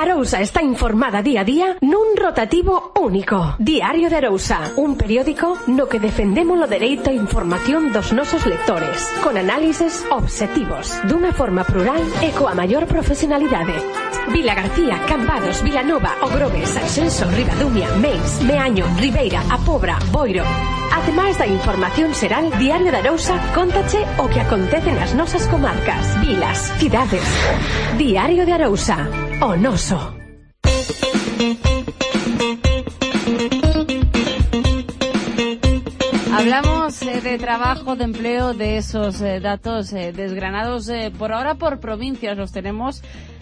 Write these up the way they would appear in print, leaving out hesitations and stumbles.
Arousa está informada día a día nun rotativo único. Diario de Arousa, un periódico no que defendemos o dereito a información dos nosos lectores, con análises obxectivos, dunha forma plural e coa maior profesionalidade. Vilagarcía, Cambados, Vilanova, Ogrove, Sanxenxo, Ribadumia, Meis, Meaño, Ribeira, A Pobra, Boiro. Ademais da información xeral, Diario de Arousa cóntache o que acontece nas nosas comarcas, vilas, cidades. Diario de Arousa, o noso. Hablamos de trabajo, de empleo, de esos datos desgranados por ahora por provincias. Los tenemos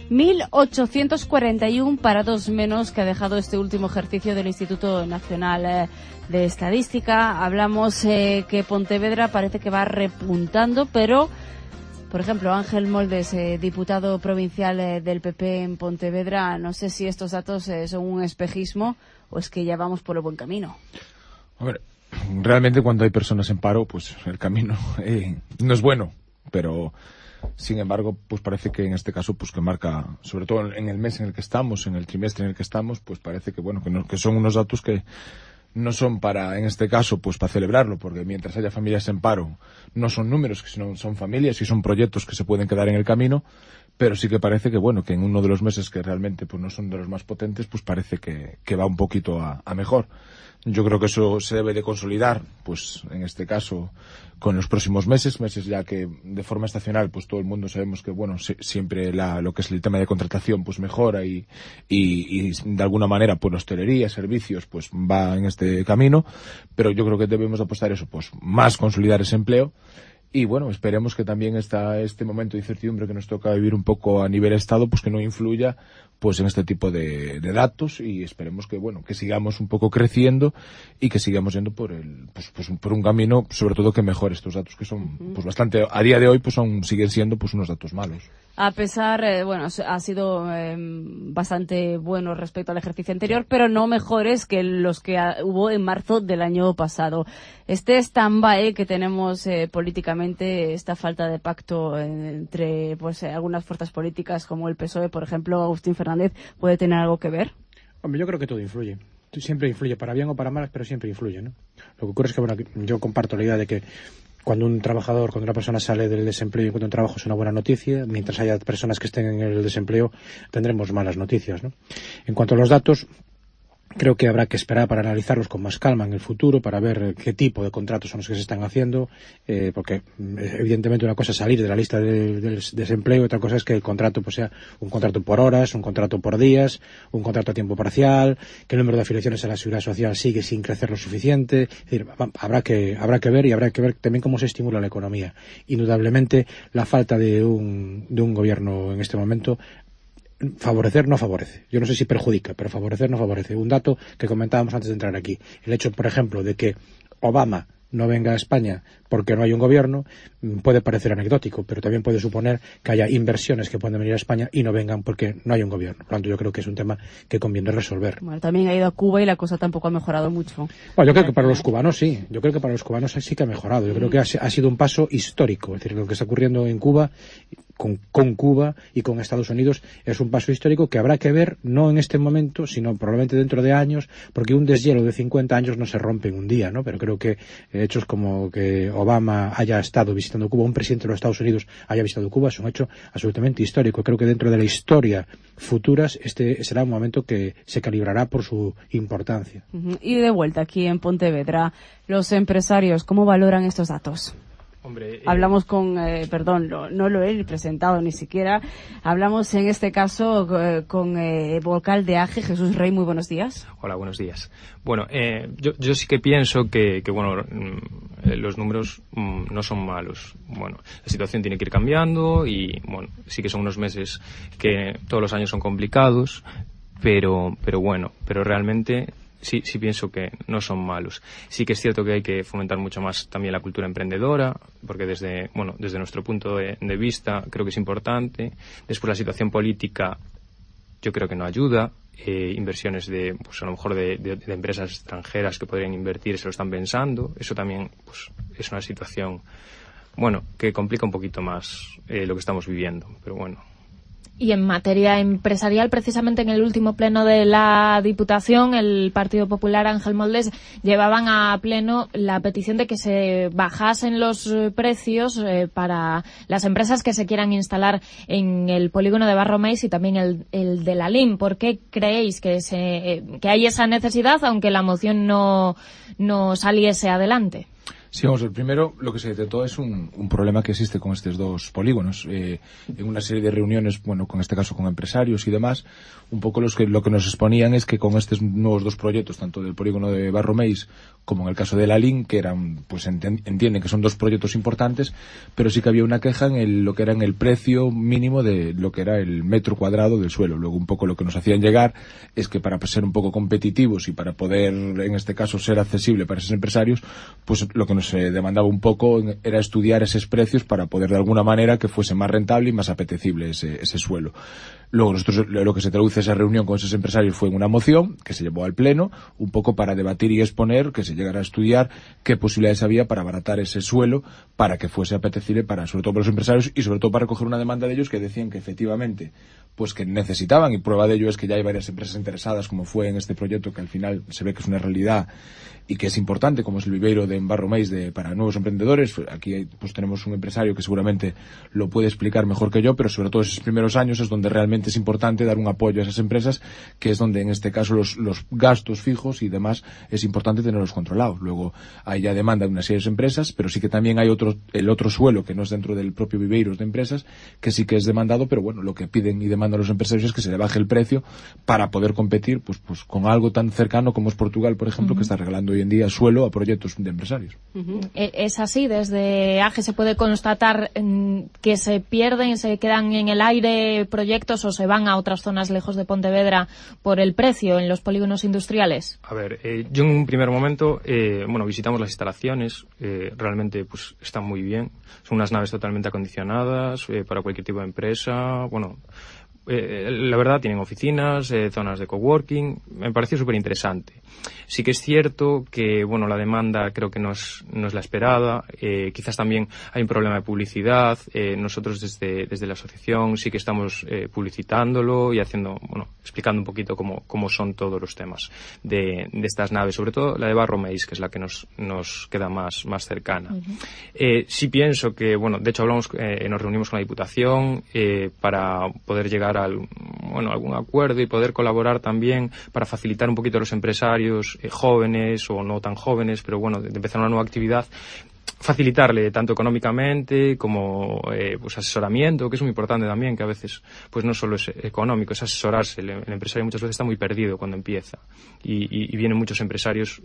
1.841 parados menos que ha dejado este último ejercicio del Instituto Nacional de Estadística. Hablamos que Pontevedra parece que va repuntando, pero, por ejemplo, Ángel Moldes, diputado provincial del PP en Pontevedra, no sé si estos datos son un espejismo o es que ya vamos por el buen camino. A ver, realmente cuando hay personas en paro, pues el camino no es bueno, pero sin embargo, pues parece que en este caso, pues que marca, sobre todo en el mes en el que estamos, en el trimestre en el que estamos, pues parece que bueno, que son unos datos que no son para, en este caso, pues para celebrarlo, porque mientras haya familias en paro, no son números, sino son familias y son proyectos que se pueden quedar en el camino, pero sí que parece que bueno, que en uno de los meses que realmente pues no son de los más potentes, pues parece que va un poquito a mejor. Yo creo que eso se debe de consolidar, pues en este caso, con los próximos meses ya que de forma estacional, pues todo el mundo sabemos que bueno, siempre lo que es el tema de contratación, pues mejora y de alguna manera, pues la hostelería, servicios, pues va en este camino, pero yo creo que debemos apostar eso, pues más consolidar ese empleo. Y bueno, esperemos que también este momento de incertidumbre que nos toca vivir un poco a nivel Estado, pues que no influya pues en este tipo de datos, y esperemos que bueno, que sigamos un poco creciendo y que sigamos yendo por por un camino, sobre todo que mejore estos datos que son pues bastante, a día de hoy pues siguen siendo pues unos datos malos. A pesar, bueno, ha sido bastante bueno respecto al ejercicio anterior, pero no mejores que los que hubo en marzo del año pasado. Este stand-by que tenemos políticamente, esta falta de pacto entre pues algunas fuerzas políticas como el PSOE, por ejemplo, Agustín Fernández, ¿puede tener algo que ver? Hombre, yo creo que todo influye. Siempre influye, para bien o para mal, pero siempre influye, ¿no? Lo que ocurre es que, bueno, yo comparto la idea de que cuando una persona sale del desempleo y encuentra un trabajo es una buena noticia. Mientras haya personas que estén en el desempleo, tendremos malas noticias, ¿no? En cuanto a los datos, creo que habrá que esperar para analizarlos con más calma en el futuro, para ver qué tipo de contratos son los que se están haciendo, porque evidentemente una cosa es salir de la lista del desempleo y otra cosa es que el contrato pues sea un contrato por horas, un contrato por días, un contrato a tiempo parcial, que el número de afiliaciones a la Seguridad Social sigue sin crecer lo suficiente. Es decir, habrá que ver, y habrá que ver también cómo se estimula la economía. Indudablemente la falta de un gobierno en este momento, favorecer no favorece. Yo no sé si perjudica, pero favorecer no favorece. Un dato que comentábamos antes de entrar aquí. El hecho, por ejemplo, de que Obama no venga a España porque no hay un gobierno, puede parecer anecdótico, pero también puede suponer que haya inversiones que pueden venir a España y no vengan porque no hay un gobierno. Por lo tanto, yo creo que es un tema que conviene resolver. Bueno, también ha ido a Cuba y la cosa tampoco ha mejorado mucho. Bueno, yo creo que para los cubanos sí. Yo creo que para los cubanos sí que ha mejorado. Yo creo que ha sido un paso histórico. Es decir, lo que está ocurriendo en Cuba, con Cuba y con Estados Unidos, es un paso histórico que habrá que ver, no en este momento, sino probablemente dentro de años, porque un deshielo de 50 años no se rompe en un día, ¿no? Pero creo que hechos como que Obama haya estado visitando Cuba, un presidente de los Estados Unidos haya visitado Cuba, es un hecho absolutamente histórico. Creo que dentro de la historia futuras este será un momento que se calibrará por su importancia. Y de vuelta aquí en Pontevedra, los empresarios, ¿cómo valoran estos datos? Hombre, hablamos con, no lo he presentado ni siquiera, hablamos en este caso con vocal de AGE, Jesús Rey. Muy buenos días. Hola, buenos días. Bueno, yo sí que pienso que bueno, los números no son malos. Bueno, la situación tiene que ir cambiando y bueno, sí que son unos meses que todos los años son complicados, pero realmente sí pienso que no son malos. Sí que es cierto que hay que fomentar mucho más también la cultura emprendedora, porque desde nuestro punto de vista creo que es importante. Después la situación política yo creo que no ayuda. Inversiones pues a lo mejor de empresas extranjeras que podrían invertir se lo están pensando. Eso también pues es una situación bueno que complica un poquito más lo que estamos viviendo, pero bueno. Y en materia empresarial, precisamente en el último pleno de la Diputación, el Partido Popular, Ángel Moldes, llevaban a pleno la petición de que se bajasen los precios para las empresas que se quieran instalar en el polígono de Barromeis y también el de Lalín. ¿Por qué creéis que hay esa necesidad, aunque la moción no saliese adelante? Sí, vamos, el primero, lo que se detectó es un problema que existe con estos dos polígonos. En una serie de reuniones, bueno, con este caso con empresarios y demás, un poco lo que nos exponían es que con estos nuevos dos proyectos, tanto del polígono de Barromeis como en el caso de Lalín, que eran, pues entienden que son dos proyectos importantes, pero sí que había una queja en lo que era en el precio mínimo de lo que era el metro cuadrado del suelo. Luego un poco lo que nos hacían llegar es que para ser un poco competitivos y para poder, en este caso, ser accesible para esos empresarios, pues lo que nos demandaba un poco era estudiar esos precios para poder de alguna manera que fuese más rentable y más apetecible ese suelo. Luego nosotros lo que se traduce esa reunión con esos empresarios fue en una moción que se llevó al pleno, un poco para debatir y exponer, que se llegara a estudiar qué posibilidades había para abaratar ese suelo para que fuese apetecible sobre todo para los empresarios y sobre todo para recoger una demanda de ellos que decían que efectivamente pues que necesitaban, y prueba de ello es que ya hay varias empresas interesadas, como fue en este proyecto que al final se ve que es una realidad y que es importante, como es el viveiro de Barromeis para nuevos emprendedores. Aquí pues tenemos un empresario que seguramente lo puede explicar mejor que yo, pero sobre todo esos primeros años es donde realmente es importante dar un apoyo a esas empresas, que es donde en este caso los gastos fijos y demás es importante tenerlos controlados. Luego hay ya demanda de una serie de empresas, pero sí que también hay el otro suelo que no es dentro del propio viveiro de empresas, que sí que es demandado, pero bueno, lo que piden y demandan los empresarios es que se le baje el precio para poder competir pues con algo tan cercano como es Portugal, por ejemplo, que está regalando hoy en día suelo a proyectos de empresarios. Es así, desde AGE se puede constatar que se pierden, se quedan en el aire proyectos o se van a otras zonas lejos de Pontevedra por el precio en los polígonos industriales. A ver, yo en un primer momento, visitamos las instalaciones, realmente pues están muy bien, son unas naves totalmente acondicionadas para cualquier tipo de empresa, la verdad tienen oficinas, zonas de coworking, me pareció súper interesante. Sí que es cierto que, la demanda creo que no es la esperada, quizás también hay un problema de publicidad, nosotros desde la asociación sí que estamos publicitándolo y explicando un poquito cómo son todos los temas de estas naves, sobre todo la de Barromeis, que es la que nos queda más cercana. Sí pienso que, de hecho nos reunimos con la Diputación para poder llegar a algún acuerdo y poder colaborar también para facilitar un poquito a los empresarios jóvenes o no tan jóvenes, pero de empezar una nueva actividad, facilitarle tanto económicamente como asesoramiento, que es muy importante también, que a veces no solo es económico, es asesorarse. El empresario muchas veces está muy perdido cuando empieza y vienen muchos empresarios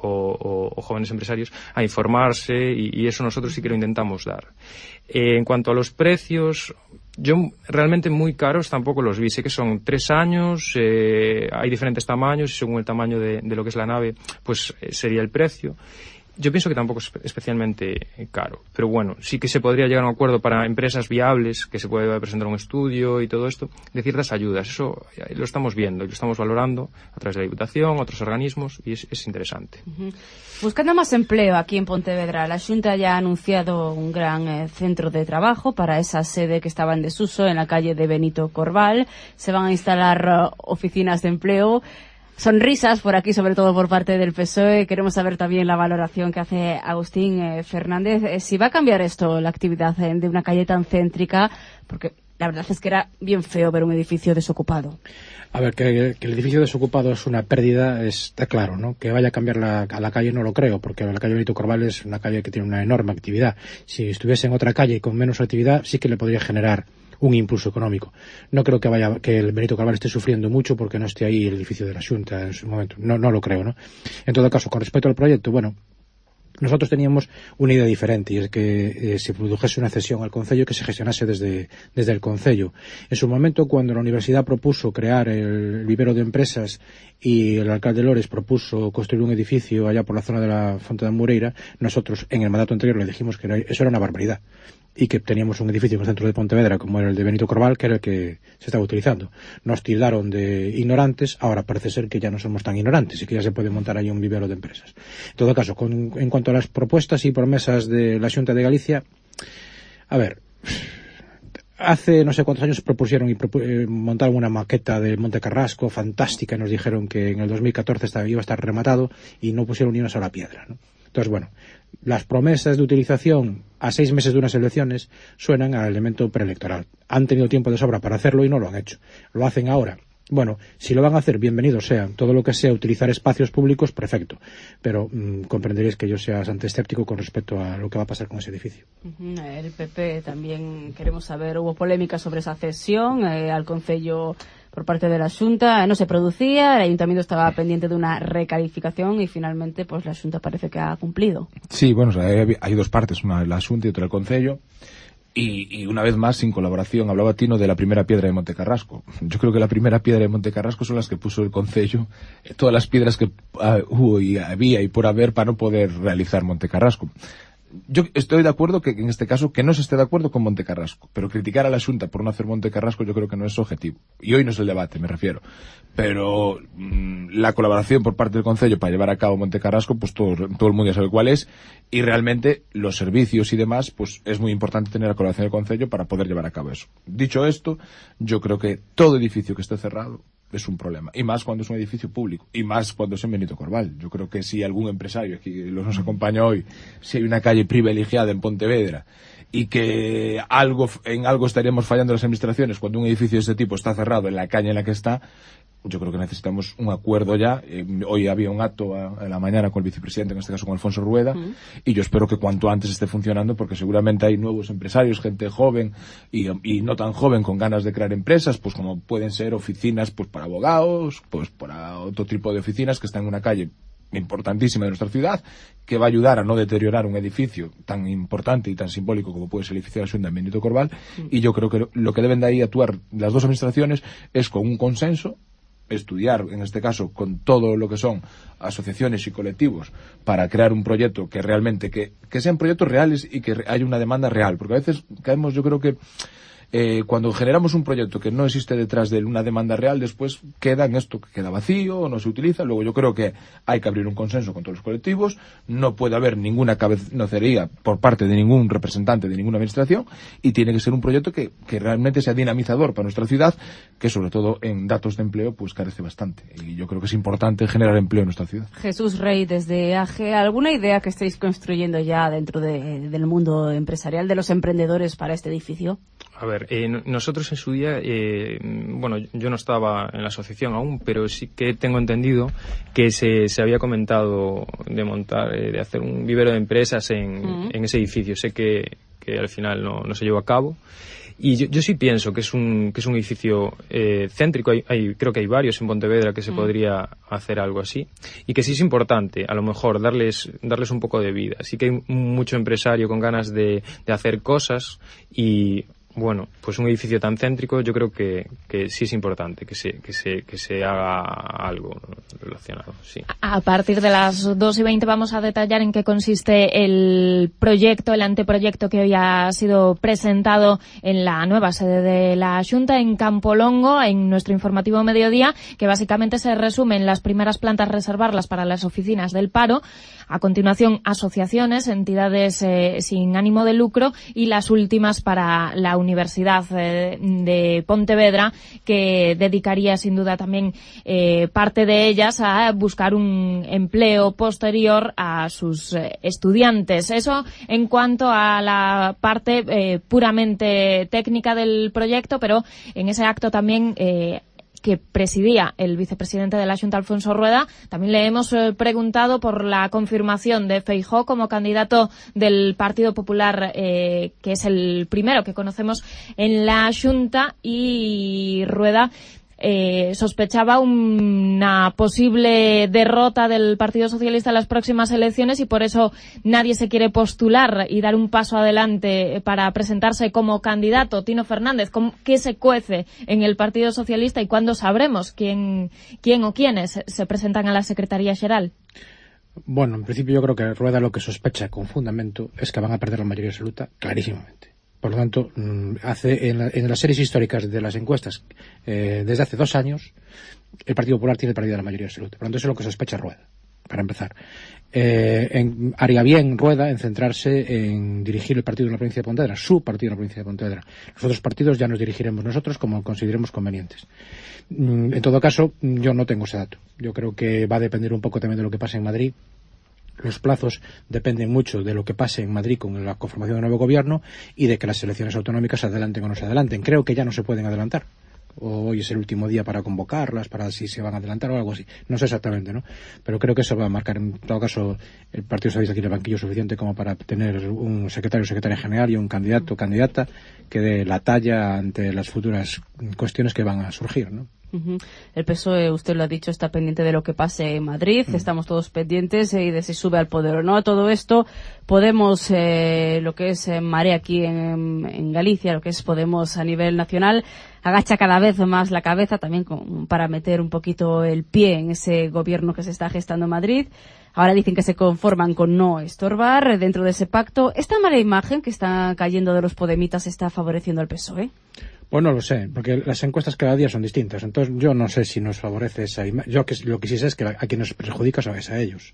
o jóvenes empresarios a informarse y eso nosotros sí que lo intentamos dar. En cuanto a los precios, yo realmente muy caros tampoco los vi. Sé que son 3 años, hay diferentes tamaños y según el tamaño de lo que es la nave, pues sería el precio. Yo pienso que tampoco es especialmente caro, pero sí que se podría llegar a un acuerdo para empresas viables, que se puede presentar un estudio y todo esto, de ciertas ayudas. Eso lo estamos viendo y lo estamos valorando a través de la Diputación, otros organismos, y es interesante. Buscando más empleo aquí en Pontevedra, la Xunta ya ha anunciado un gran centro de trabajo para esa sede que estaba en desuso en la calle de Benito Corval. Se van a instalar oficinas de empleo. Sonrisas por aquí, sobre todo por parte del PSOE. Queremos saber también la valoración que hace Agustín Fernández. Si va a cambiar esto, la actividad de una calle tan céntrica, porque la verdad es que era bien feo ver un edificio desocupado. A ver, que el edificio desocupado es una pérdida, está claro, ¿no? Que vaya a cambiar a la calle no lo creo, porque la calle Benito Corval es una calle que tiene una enorme actividad. Si estuviese en otra calle con menos actividad, sí que le podría generar un impulso económico. No creo que el Benito Corval esté sufriendo mucho porque no esté ahí el edificio de la Xunta en su momento. No lo creo, ¿no? En todo caso, con respecto al proyecto, nosotros teníamos una idea diferente, y es que se produjese una cesión al Concello que se gestionase desde el Concello. En su momento, cuando la Universidad propuso crear el vivero de empresas y el alcalde Lores propuso construir un edificio allá por la zona de la Fonte da Mureira, nosotros en el mandato anterior le dijimos que eso era una barbaridad y que teníamos un edificio en el centro de Pontevedra como era el de Benito Corval, que era el que se estaba utilizando. Nos tildaron de ignorantes, ahora parece ser que ya no somos tan ignorantes y que ya se puede montar ahí un vivero de empresas. En todo caso, en cuanto a las propuestas y promesas de la Xunta de Galicia, a ver, Hace no sé cuántos años propusieron y montaron una maqueta de Monte Carrasco fantástica, nos dijeron que en el 2014 iba a estar rematado y no pusieron ni una sola piedra, ¿no? Entonces, bueno, las promesas de utilización a 6 meses de unas elecciones suenan a elemento preelectoral. Han tenido tiempo de sobra para hacerlo y no lo han hecho. Lo hacen ahora. Bueno, si lo van a hacer, bienvenido sea. Todo lo que sea utilizar espacios públicos, perfecto. Pero comprenderéis que yo sea bastante escéptico con respecto a lo que va a pasar con ese edificio. El PP también queremos saber, hubo polémica sobre esa cesión al Concello por parte de la Xunta, no se producía, el Ayuntamiento estaba pendiente de una recalificación y finalmente pues la Xunta parece que ha cumplido. Sí, bueno, o sea, hay dos partes, una la Xunta y otra el Concello. Y una vez más, sin colaboración, hablaba Tino de la primera piedra de Monte Carrasco. Yo creo que la primera piedra de Monte Carrasco son las que puso el Concello, todas las piedras que hubo y había y por haber para no poder realizar Monte Carrasco. Yo estoy de acuerdo que en este caso que no se esté de acuerdo con Monte Carrasco, pero criticar a la Xunta por no hacer Monte Carrasco yo creo que no es su objetivo. Y hoy no es el debate, me refiero. Pero la colaboración por parte del Concello para llevar a cabo Monte Carrasco, pues todo el mundo ya sabe cuál es, y realmente los servicios y demás, pues es muy importante tener la colaboración del Concello para poder llevar a cabo eso. Dicho esto, yo creo que todo edificio que esté cerrado es un problema, y más cuando es un edificio público, y más cuando es en Benito Corval. Yo creo que si algún empresario aquí nos acompaña hoy, si hay una calle privilegiada en Pontevedra y que en algo estaríamos fallando las administraciones cuando un edificio de este tipo está cerrado en la calle en la que está, yo creo que necesitamos un acuerdo ya. Hoy había un acto a la mañana con el vicepresidente, en este caso con Alfonso Rueda, y yo espero que cuanto antes esté funcionando, porque seguramente hay nuevos empresarios, gente joven y no tan joven con ganas de crear empresas, pues como pueden ser oficinas pues para abogados, pues para otro tipo de oficinas que están en una calle importantísima de nuestra ciudad, que va a ayudar a no deteriorar un edificio tan importante y tan simbólico como puede ser el edificio de la Xunta en Benito Corval. Y yo creo que lo que deben de ahí actuar las dos administraciones es con un consenso, estudiar, en este caso, con todo lo que son asociaciones y colectivos para crear un proyecto que realmente, que sean proyectos reales y que haya una demanda real, porque a veces caemos, yo creo que cuando generamos un proyecto que no existe detrás de una demanda real, después queda en esto, que queda vacío, no se utiliza. Luego yo creo que hay que abrir un consenso con todos los colectivos, no puede haber ninguna cabezonería por parte de ningún representante de ninguna administración, y tiene que ser un proyecto que realmente sea dinamizador para nuestra ciudad, que sobre todo en datos de empleo pues carece bastante, y yo creo que es importante generar empleo en nuestra ciudad. Jesús Rey, desde AGE, ¿alguna idea que estéis construyendo ya dentro del mundo empresarial, de los emprendedores para este edificio? A ver, nosotros en su día, bueno, yo no estaba en la asociación aún, pero sí que tengo entendido que se había comentado de montar, de hacer un vivero de empresas en ese edificio. Sé que al final no se llevó a cabo. Y yo sí pienso que es un edificio céntrico. Creo que hay varios en Pontevedra que se podría hacer algo así, y que sí es importante a lo mejor darles un poco de vida. Sí que hay mucho empresario con ganas de hacer cosas, y bueno, pues un edificio tan céntrico yo creo que sí es importante que se haga algo relacionado, sí. A partir de las 2:20 vamos a detallar en qué consiste el proyecto, el anteproyecto que hoy ha sido presentado en la nueva sede de la Xunta, en Campolongo, en nuestro informativo mediodía, que básicamente se resume en las primeras plantas reservarlas para las oficinas del paro, a continuación asociaciones, entidades sin ánimo de lucro, y las últimas para la Universidad de Pontevedra, que dedicaría sin duda también parte de ellas a buscar un empleo posterior a sus estudiantes. Eso en cuanto a la parte puramente técnica del proyecto, pero en ese acto también que presidía el vicepresidente de la Xunta, Alfonso Rueda, también le hemos preguntado por la confirmación de Feijóo como candidato del Partido Popular, que es el primero que conocemos en la Xunta, y Rueda sospechaba una posible derrota del Partido Socialista en las próximas elecciones, y por eso nadie se quiere postular y dar un paso adelante para presentarse como candidato. Tino Fernández, ¿qué se cuece en el Partido Socialista y cuándo sabremos quién o quiénes se presentan a la Secretaría Xeral? Bueno, en principio yo creo que Rueda lo que sospecha con fundamento es que van a perder la mayoría absoluta clarísimamente. Por lo tanto, en las series históricas de las encuestas, desde hace 2 años, el Partido Popular tiene perdida la mayoría absoluta. Por lo tanto, eso es lo que sospecha Rueda. para empezar. Haría bien Rueda en centrarse en dirigir el partido de la provincia de Pontevedra, su partido de la provincia de Pontevedra. Los otros partidos ya nos dirigiremos nosotros como consideremos convenientes. En todo caso, yo no tengo ese dato. Yo creo que va a depender un poco también de lo que pase en Madrid. Los plazos dependen mucho de lo que pase en Madrid con la conformación del nuevo gobierno y de que las elecciones autonómicas se adelanten o no se adelanten. Creo que ya no se pueden adelantar. O hoy es el último día para convocarlas, para si se van a adelantar o algo así. No sé exactamente, ¿no? Pero creo que eso va a marcar, en todo caso, el Partido Socialista tiene banquillo suficiente como para tener un secretario o secretaria general y un candidato o candidata que dé la talla ante las futuras cuestiones que van a surgir, ¿no? El PSOE, usted lo ha dicho, está pendiente de lo que pase en Madrid, estamos todos pendientes y de si sube al poder o no. Todo esto, Podemos, lo que es Marea aquí en Galicia, lo que es Podemos a nivel nacional, agacha cada vez más la cabeza también para meter un poquito el pie en ese gobierno que se está gestando en Madrid. Ahora dicen que se conforman con no estorbar dentro de ese pacto. ¿Esta mala imagen que está cayendo de los podemitas está favoreciendo al PSOE? Pues no lo sé, porque las encuestas cada día son distintas. Entonces yo no sé si nos favorece esa imagen. Yo lo que sí sé es que a quien nos perjudica es a ellos.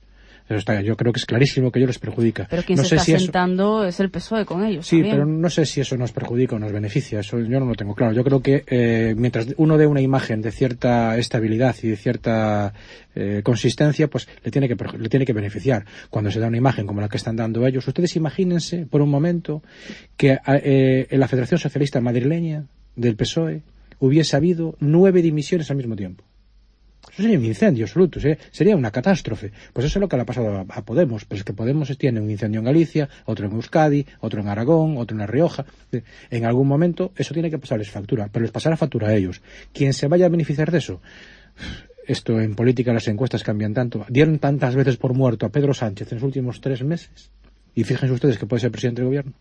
Yo creo que es clarísimo que ellos les perjudica. Pero quien no se sé está si sentando es el PSOE con ellos. Sí, también. pero no sé si eso nos perjudica o nos beneficia. Eso yo no lo tengo claro. Yo creo que mientras uno dé una imagen de cierta estabilidad y de cierta consistencia, pues le tiene que beneficiar. Cuando se da una imagen como la que están dando ellos, ustedes imagínense por un momento que en la Federación Socialista Madrileña del PSOE hubiese habido 9 dimisiones al mismo tiempo. Eso sería un incendio absoluto, sería una catástrofe. Pues eso es lo que le ha pasado a Podemos. Pero es que Podemos tiene un incendio en Galicia, otro en Euskadi, otro en Aragón, otro en La Rioja. En algún momento eso tiene que pasarles factura, pero les pasará factura a ellos. ¿Quién se vaya a beneficiar de eso? Esto en política, las encuestas cambian tanto. Dieron tantas veces por muerto a Pedro Sánchez en los últimos 3 meses. Y fíjense ustedes que puede ser presidente del gobierno.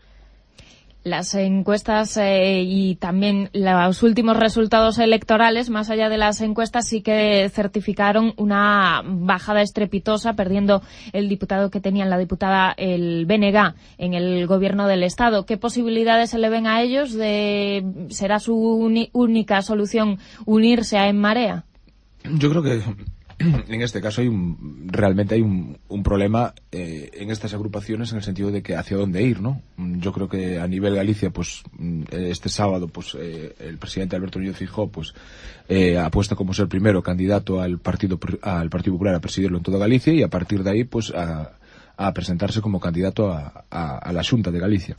Las encuestas y también los últimos resultados electorales, más allá de las encuestas, sí que certificaron una bajada estrepitosa, perdiendo el diputado que tenían la diputada, el BNG, en el gobierno del Estado. ¿Qué posibilidades se le ven a ellos? ¿Será su única solución unirse a En Marea? Yo creo que en este caso realmente hay un problema en estas agrupaciones en el sentido de que hacia dónde ir, ¿no? Yo creo que a nivel Galicia, pues este sábado, pues el presidente Alberto Núñez Feijóo, pues apuesta como ser primero candidato al Partido Popular a presidirlo en toda Galicia y a partir de ahí, pues a presentarse como candidato a la Xunta de Galicia.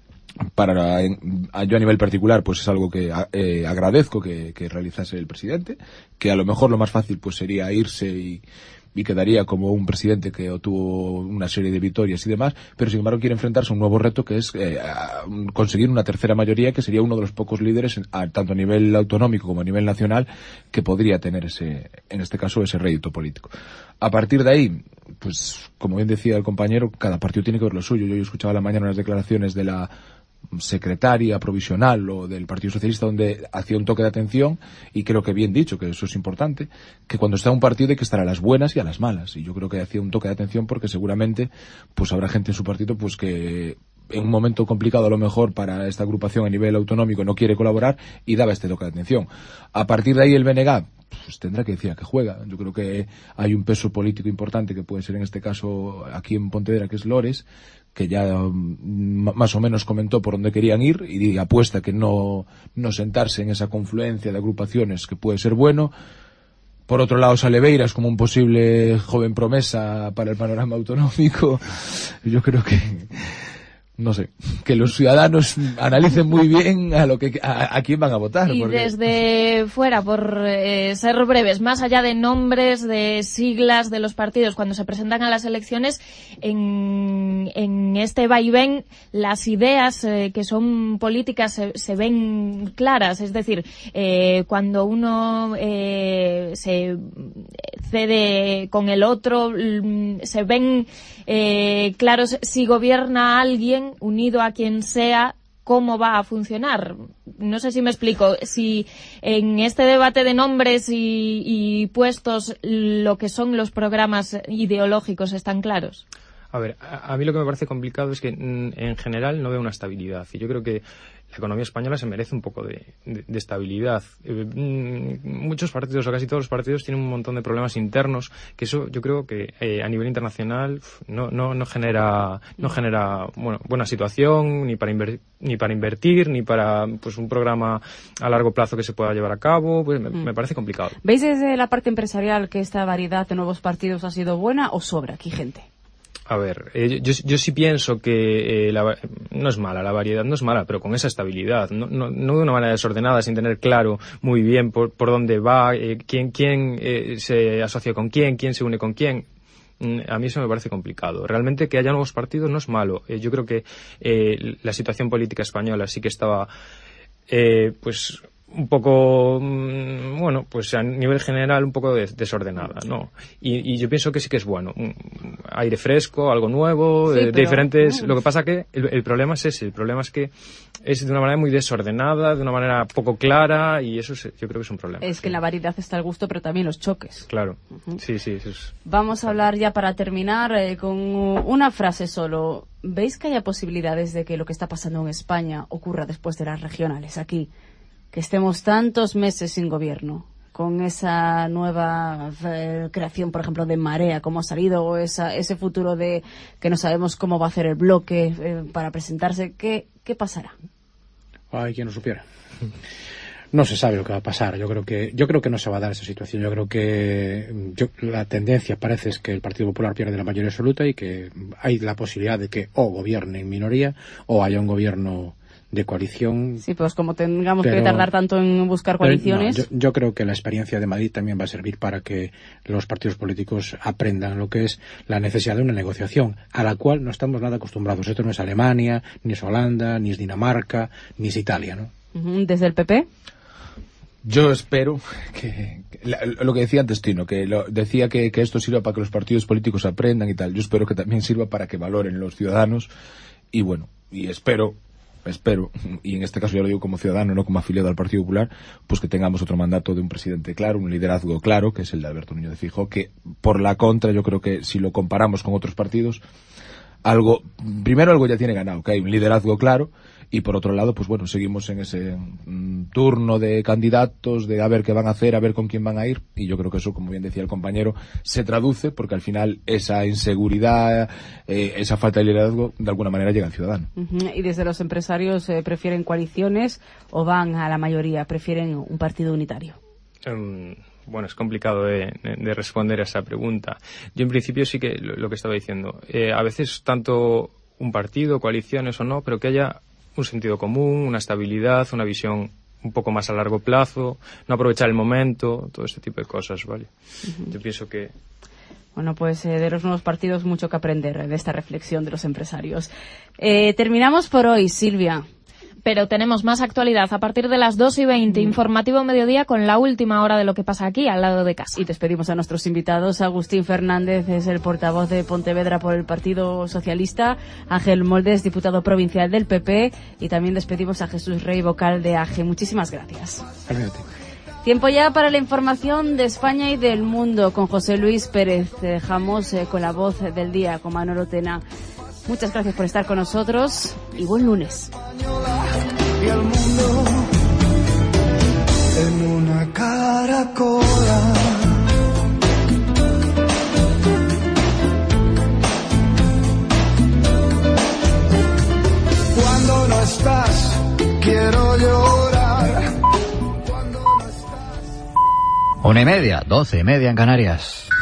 Yo a nivel particular pues es algo que agradezco que realizase el presidente, que a lo mejor lo más fácil pues sería irse y quedaría como un presidente que obtuvo una serie de victorias y demás, pero sin embargo quiere enfrentarse a un nuevo reto que es conseguir una tercera mayoría, que sería uno de los pocos líderes tanto a nivel autonómico como a nivel nacional que podría tener en este caso ese rédito político. A partir de ahí, pues como bien decía el compañero, cada partido tiene que ver lo suyo. Yo escuchaba a la mañana unas declaraciones de la secretaria provisional o del Partido Socialista donde hacía un toque de atención, y creo que bien dicho, que eso es importante, que cuando está un partido hay que estar a las buenas y a las malas, y yo creo que hacía un toque de atención porque seguramente pues habrá gente en su partido pues que en un momento complicado a lo mejor para esta agrupación a nivel autonómico no quiere colaborar y daba este toque de atención. A partir de ahí el BNG pues tendrá que decir a qué juega. Yo creo que hay un peso político importante que puede ser en este caso aquí en Pontevedra, que es Lores, que ya más o menos comentó por dónde querían ir y apuesta que no sentarse en esa confluencia de agrupaciones, que puede ser bueno. Por otro lado, Saleveiras como un posible joven promesa para el panorama autonómico. Yo creo que no sé, que los ciudadanos analicen muy bien a quién van a votar. Y porque desde fuera, por ser breves, más allá de nombres, de siglas de los partidos, cuando se presentan a las elecciones, en este vaivén, las ideas que son políticas se ven claras. Es decir, cuando uno se cede con el otro, se ven claros si gobierna alguien unido a quien sea, cómo va a funcionar. No sé si me explico. Si en este debate de nombres y puestos lo que son los programas ideológicos están claros. A ver, a mí lo que me parece complicado es que en general no veo una estabilidad, y yo creo que la economía española se merece un poco de estabilidad. Muchos partidos, o casi todos los partidos, tienen un montón de problemas internos, que eso yo creo que a nivel internacional no genera buena situación, ni para invertir, ni para pues un programa a largo plazo que se pueda llevar a cabo. Pues me parece complicado. ¿Veis desde la parte empresarial que esta variedad de nuevos partidos ha sido buena o sobra aquí gente? A ver, yo sí pienso que no es mala, la variedad no es mala, pero con esa estabilidad, no de una manera desordenada, sin tener claro muy bien por dónde va, quién se asocia con quién se une con quién. A mí eso me parece complicado. Realmente que haya nuevos partidos no es malo. Yo creo que la situación política española sí que estaba pues un poco, pues a nivel general un poco desordenada, ¿no? Y yo pienso que sí que es bueno. Aire fresco, algo nuevo, sí, diferentes. Lo que pasa que el problema es ese. El problema es que es de una manera muy desordenada, de una manera poco clara, y eso yo creo que es un problema. Es que en la variedad está el gusto, pero también los choques. Claro. Sí, eso es. Vamos a hablar ya para terminar con una frase solo. ¿Veis que haya posibilidades de que lo que está pasando en España ocurra después de las regionales aquí? Que estemos tantos meses sin gobierno, con esa nueva creación, por ejemplo, de Marea, como ha salido, o ese futuro de que no sabemos cómo va a hacer el bloque para presentarse. ¿Qué pasará? Ay, quien lo supiera. No se sabe lo que va a pasar. Yo creo que no se va a dar esa situación. Yo creo que la tendencia parece es que el Partido Popular pierde la mayoría absoluta y que hay la posibilidad de que o gobierne en minoría o haya un gobierno de coalición. Sí, pues como tengamos que tardar tanto en buscar coaliciones. Yo creo que la experiencia de Madrid también va a servir para que los partidos políticos aprendan lo que es la necesidad de una negociación, a la cual no estamos nada acostumbrados. Esto no es Alemania, ni es Holanda, ni es Dinamarca, ni es Italia, ¿no? ¿Desde el PP? Yo espero que lo que decía antes Tino, decía que esto sirva para que los partidos políticos aprendan y tal. Yo espero que también sirva para que valoren los ciudadanos y espero, y en este caso ya lo digo como ciudadano, no como afiliado al Partido Popular, pues que tengamos otro mandato de un presidente claro, un liderazgo claro, que es el de Alberto Núñez de Feijóo, que por la contra yo creo que si lo comparamos con otros partidos, algo ya tiene ganado, que hay un liderazgo claro, y por otro lado, pues bueno, seguimos en ese turno de candidatos, de a ver qué van a hacer, a ver con quién van a ir, y yo creo que eso, como bien decía el compañero, se traduce, porque al final esa inseguridad, esa falta de liderazgo, de alguna manera llega al ciudadano. ¿Y desde los empresarios prefieren coaliciones o van a la mayoría, prefieren un partido unitario? Bueno, es complicado de responder a esa pregunta. Yo en principio sí que lo que estaba diciendo, a veces tanto un partido, coaliciones o no, pero que haya un sentido común, una estabilidad, una visión un poco más a largo plazo, no aprovechar el momento, todo este tipo de cosas, ¿vale? Yo pienso que... Bueno, pues de los nuevos partidos mucho que aprender de esta reflexión de los empresarios. Terminamos por hoy, Silvia. Pero tenemos más actualidad a partir de las 2:20, informativo mediodía con la última hora de lo que pasa aquí, al lado de casa. Y despedimos a nuestros invitados. Agustín Fernández es el portavoz de Pontevedra por el Partido Socialista, Ángel Moldes, diputado provincial del PP, y también despedimos a Jesús Rey, vocal de AGE. Muchísimas gracias. Tiempo ya para la información de España y del mundo con José Luis Pérez. Dejamos con la voz del día, con Manolo Tena. Muchas gracias por estar con nosotros y buen lunes. Y el mundo en una caracola. Cuando no estás, quiero llorar. Cuando no estás... 1:30, 12:30 en Canarias.